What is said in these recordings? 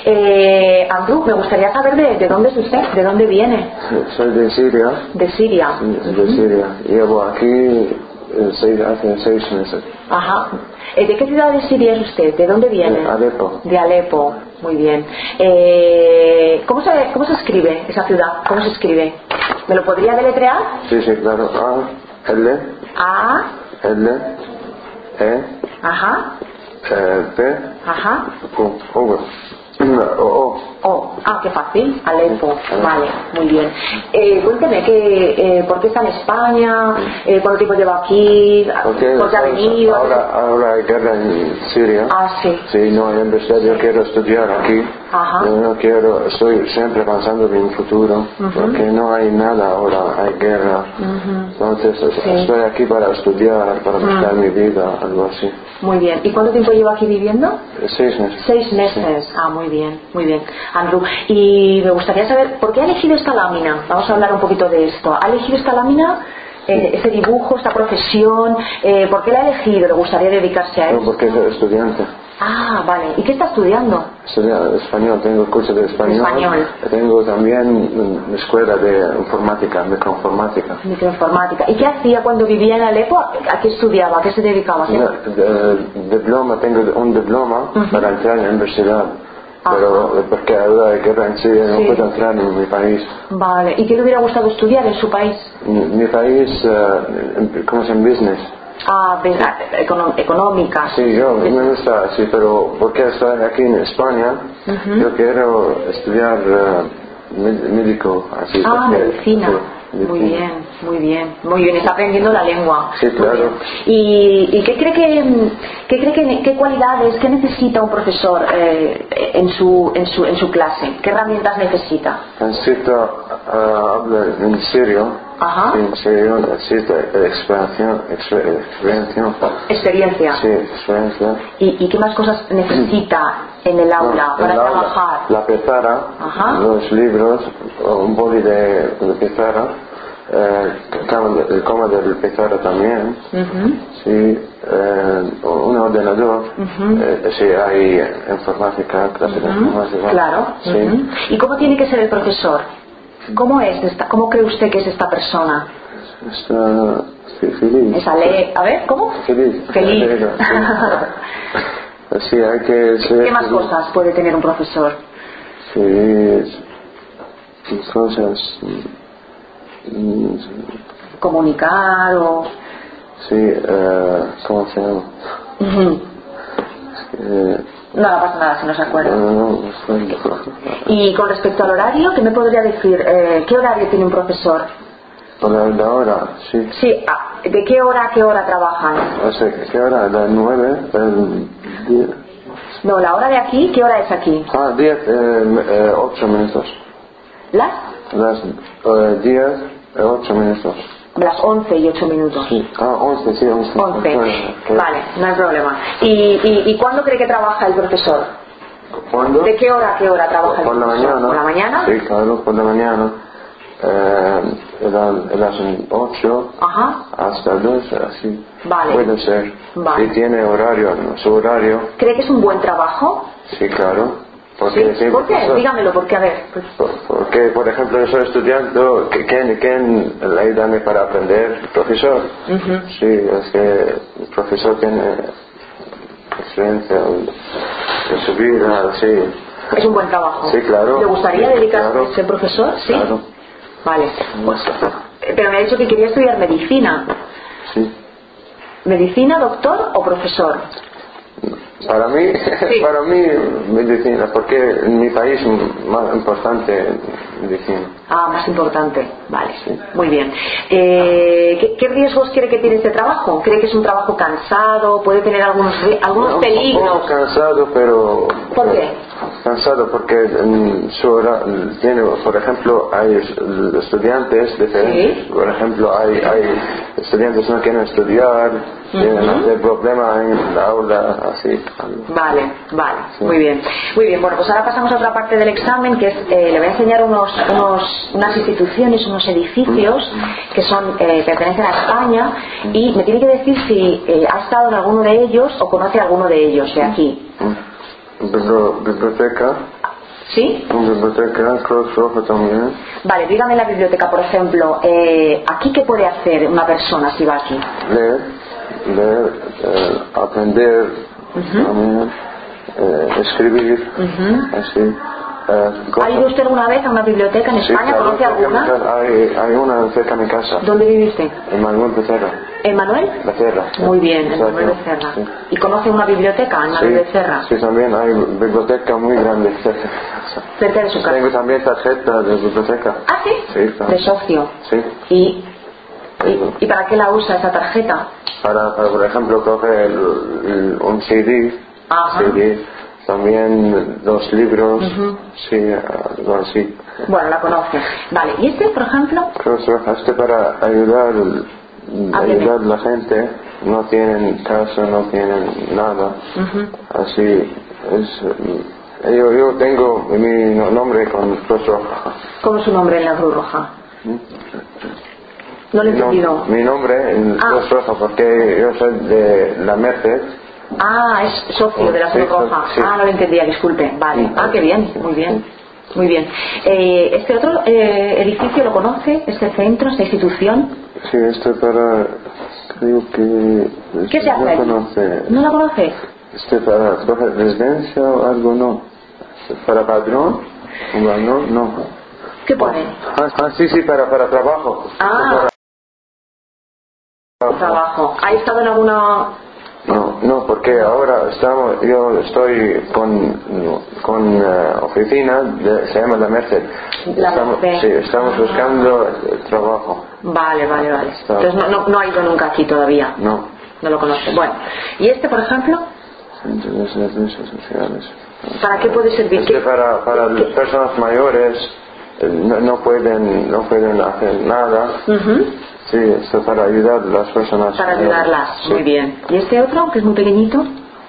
Andrew, me gustaría saber de dónde es usted, de dónde viene. Soy de Siria. De Siria. De Siria. Llevo aquí hace 6 meses. Ajá. ¿De qué ciudad de Siria es usted? ¿De dónde viene? De Alepo. De Alepo. Muy bien. ¿Cómo se escribe esa ciudad? ¿Cómo se escribe? ¿Me lo podría deletrear? Sí, claro. L. A. L. E. Ajá. P. Ajá. O. Qué fácil. Alepo. Vale, muy bien. Cuénteme ¿por qué está en España? ¿Cuánto tiempo lleva aquí? ¿Por qué ha venido? Ahora hay guerra en Siria. Sí. Sí, no hay universidad. Yo quiero estudiar aquí. Ajá. Estoy siempre pensando en mi futuro, porque no hay nada ahora, hay guerra. Entonces estoy aquí para estudiar, para buscar mi vida, algo así. Muy bien. ¿Y cuánto tiempo lleva aquí viviendo? 6 meses. 6 meses. Sí. Muy bien, muy bien. Andrew, y me gustaría saber, ¿por qué ha elegido esta lámina? Vamos a hablar un poquito de esto. ¿Ha elegido esta lámina? Ese dibujo, esta profesión, ¿por qué la ha elegido? ¿Le gustaría dedicarse a esto? No, porque soy estudiante. Vale. ¿Y qué está estudiando? Estudio español, tengo curso de español. Tengo también escuela de informática, microinformática. ¿Y qué hacía cuando vivía en Alepo? ¿A qué estudiaba? ¿A qué se dedicaba? Tengo un diploma para entrar en la universidad. Pero porque ahora hay guerra en Siria, no puedo entrar en mi país. Vale. ¿Y qué le hubiera gustado estudiar en su país? Mi país, ¿cómo se llama? Business. Económica. Sí, yo me gusta, sí, pero porque estoy aquí en España, yo quiero estudiar médico, así. Medicina. Sí, muy bien. Está aprendiendo la lengua. Sí, claro. ¿Y qué cualidades, qué necesita un profesor en su clase? ¿Qué herramientas necesita? Necesito hablar en serio. Ajá. Sí, necesito experiencia. Sí, experiencia. ¿Y qué más cosas necesita en el aula para trabajar? La pizarra, los libros, un boli de pizarra, el coma del pizarra también. Sí, un ordenador. Sí, hay informática, clases de informática. Claro. Sí. ¿Y cómo tiene que ser el profesor? ¿Cómo cree usted que es esta persona? Está feliz. A ver, ¿cómo? Feliz. Sí, hay que ser. ¿Qué más cosas puede tener un profesor? Sí, cosas. Comunicar o. Sí, ¿cómo se llama? No pasa nada si no se acuerda. No. Y con respecto al horario, ¿qué me podría decir? ¿Qué horario tiene un profesor? La hora, sí. Sí, ¿de qué hora a qué hora trabajan? ¿Qué hora? ¿Las 9? 10. No, la hora de aquí, ¿qué hora es aquí? 10, 8 minutos. ¿Las? 10, 8 minutos. Las 11 y 8 minutos. Sí. 11, sí, 11. 11. Vale, no hay problema. ¿Y cuándo cree que trabaja el profesor? ¿Cuándo? ¿De qué hora a qué hora trabaja el profesor? Por la mañana. ¿Por la mañana? Sí, claro, por la mañana. Las 8 hasta 2, así. Vale. Puede ser. Vale. Si tiene su horario. ¿Cree que es un buen trabajo? Sí, claro. Porque, ¿sí? ¿Por qué? Dígamelo, porque a ver. Porque, por ejemplo, yo soy estudiante, ¿quién le ayuda para aprender? El profesor. Sí, es que el profesor tiene experiencia en su vida, sí. Es un buen trabajo. Sí, claro. ¿Le gustaría dedicarse a ser profesor? Sí. Claro. Vale. Pero me ha dicho que quería estudiar medicina. Sí. ¿Medicina, doctor o profesor? Para mí, medicina, porque en mi país es más importante medicina. Más importante, vale, sí. Muy bien. ¿Qué riesgos cree que tiene este trabajo? ¿Cree que es un trabajo cansado? ¿Puede tener algunos peligros? Un poco cansado, pero... ¿Por qué? Cansado porque en su hora tiene, por ejemplo, hay estudiantes diferentes. ¿Sí? Por ejemplo, hay estudiantes que no quieren estudiar, tienen problemas en la aula, así. Vale, sí. Muy bien. Bueno, pues ahora pasamos a otra parte del examen, que es, le voy a enseñar unas instituciones, unos edificios que pertenecen a España, y me tiene que decir si ha estado en alguno de ellos o conoce alguno de ellos de aquí. Biblioteca. ¿Sí? Una biblioteca, Cruz Roja también. Vale, dígame la biblioteca, por ejemplo, ¿aquí qué puede hacer una persona si va aquí? Leer, aprender, también, escribir, así. ¿Ha ido usted alguna vez a una biblioteca en España? Sí, claro, ¿Conoce alguna? hay una cerca de mi casa. ¿Dónde vive usted? En Manuel Becerra. ¿En Manuel? Becerra. Muy bien, en Manuel Becerra. Sí. ¿Y conoce una biblioteca en Manuel Becerra? Sí, también hay biblioteca muy grande cerca. Cerca de su casa. Tengo también tarjeta de biblioteca. ¿Ah, sí? Sí, claro. De socio. Sí. ¿Y para qué la usa esa tarjeta? Para por ejemplo, coger un CD. Ajá. CD. También los libros, sí, algo así. Bueno, la conoce. Vale, ¿y este, por ejemplo? Cruz Roja, para ayudar a la gente, no tienen casa, no tienen nada, así es. Yo tengo mi nombre con Cruz Roja. ¿Cómo es su nombre en la Cruz Roja? No lo he entendido. Mi nombre en Cruz Roja, porque yo soy de la Merced. Ah, es socio de la Cruz Roja. Sí. Ah, no lo entendía, disculpe. Vale. Ah, qué bien, muy bien. Muy bien. ¿Este otro edificio lo conoce? ¿Este centro, esta institución? Sí, creo que... ¿Qué se hace no allí? conoce. ¿No la conoce? Para coger residencia o algo, no. ¿Para padrón? No. ¿Qué pone? Sí, para trabajo. Trabajo. ¿Ha estado en alguna...? No, porque ahora yo estoy con oficina, se llama La Merced. Estamos buscando trabajo. Vale. Entonces no ha ido nunca aquí todavía. No lo conoce. Bueno, ¿y este, por ejemplo? Centro de servicios sociales. ¿Para qué puede servir? Para las personas mayores no pueden hacer nada. Sí, esto para ayudar a las personas. Para ayudarlas, sí. Muy bien. ¿Y este otro, que es muy pequeñito?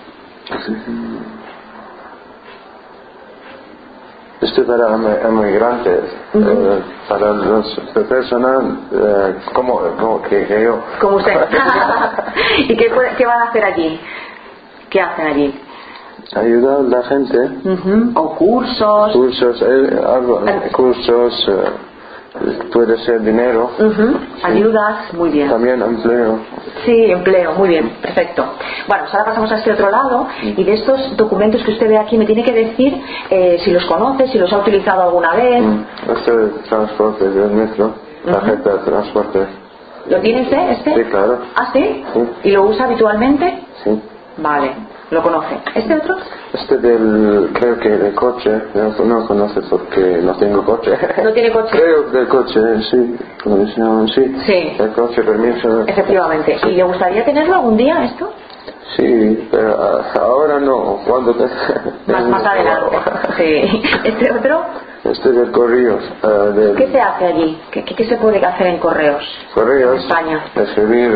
Para emigrantes, para las personas como que yo. Como usted. ¿Y qué van a hacer allí? ¿Qué hacen allí? Ayudar a la gente. ¿O cursos? Cursos, puede ser dinero. Ayudas, muy bien. También empleo. Sí, empleo, muy bien, perfecto. Bueno, pues ahora pasamos a este otro lado y de estos documentos que usted ve aquí me tiene que decir si los conoce, si los ha utilizado alguna vez. Este transporte del metro, tarjeta de transporte. ¿Lo tiene usted, este? Sí, claro. ¿Ah, sí? Sí. ¿Y lo usa habitualmente? Sí. Vale, lo conoce. ¿Este otro? Creo que del coche, no conoce porque no tengo coche. ¿No tiene coche? Creo del coche, sí. Sí. El coche, permiso. Efectivamente. ¿Y le gustaría tenerlo algún día esto? Sí, pero ahora no, cuando más adelante. Sí. ¿Este otro? Del correos. ¿Qué se hace allí? ¿Qué se puede hacer en correos? Correos. En España. Escribir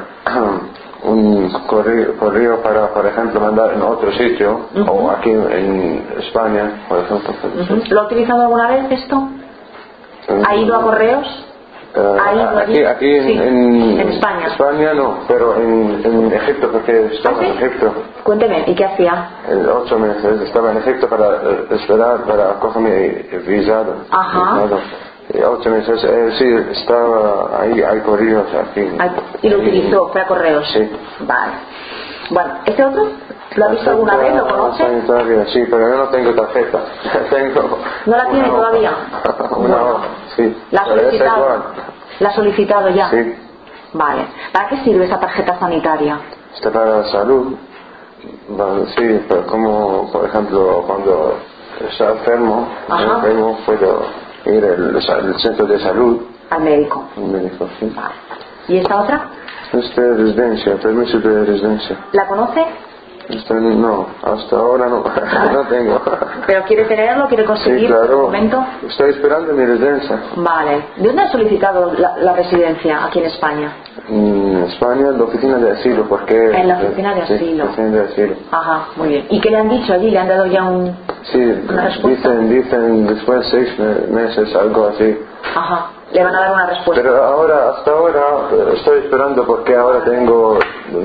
un correo para, por ejemplo, mandar en otro sitio, o aquí en España, por ejemplo. ¿Lo ha utilizado alguna vez esto? ¿Ha ido a correos? Aquí en España. España no, pero en Egipto, porque estaba en Egipto. Cuénteme, ¿y qué hacía? 8 meses estaba en Egipto para esperar para coger mi visado. Ajá. 8 meses, sí, estaba ahí, hay correos aquí. ¿Y lo utilizó? ¿Fue a correos? Sí. Vale. Bueno, ¿este otro? ¿Lo ha visto alguna vez? ¿Lo conoce? Sanitaria, sí, pero yo no tengo tarjeta. ¿No la tiene todavía? Sí. ¿La ha solicitado? ¿La ha solicitado ya? Sí. Vale. ¿Para qué sirve esa tarjeta sanitaria? Está para salud. Sí, pero como, por ejemplo, cuando está enfermo, puedo ir al centro de salud. ¿Al médico? Al médico, sí. Vale. ¿Y esta otra? Residencia, permiso de residencia. ¿La conoce? No, hasta ahora no tengo. ¿Pero quiere tenerlo? ¿Quiere conseguir el documento? Estoy esperando mi residencia. Vale. ¿De dónde ha solicitado la residencia aquí en España? En España, en la oficina de asilo, porque... En la oficina de asilo. Sí, la oficina de asilo. Ajá, muy bien. ¿Y qué le han dicho allí? ¿Le han dado ya una respuesta? Dicen después 6 meses, algo así. Ajá. le van a dar una respuesta. Pero ahora, hasta ahora, estoy esperando porque ahora tengo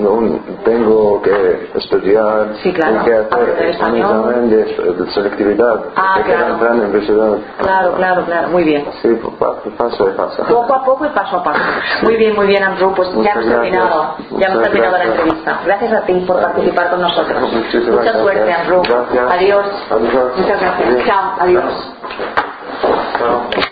que estudiar, sí, claro, tengo que hacer un examen de selectividad, claro. entrar en la universidad. Claro, muy bien. Sí, paso a paso. Poco a poco y paso a paso. Muy bien, Andrew, pues ya hemos terminado la entrevista. Gracias a ti por participar con nosotros. Mucha suerte, Andrew. Gracias. Adiós. Adiós. Muchas gracias. Adiós. Chao, adiós. Chao.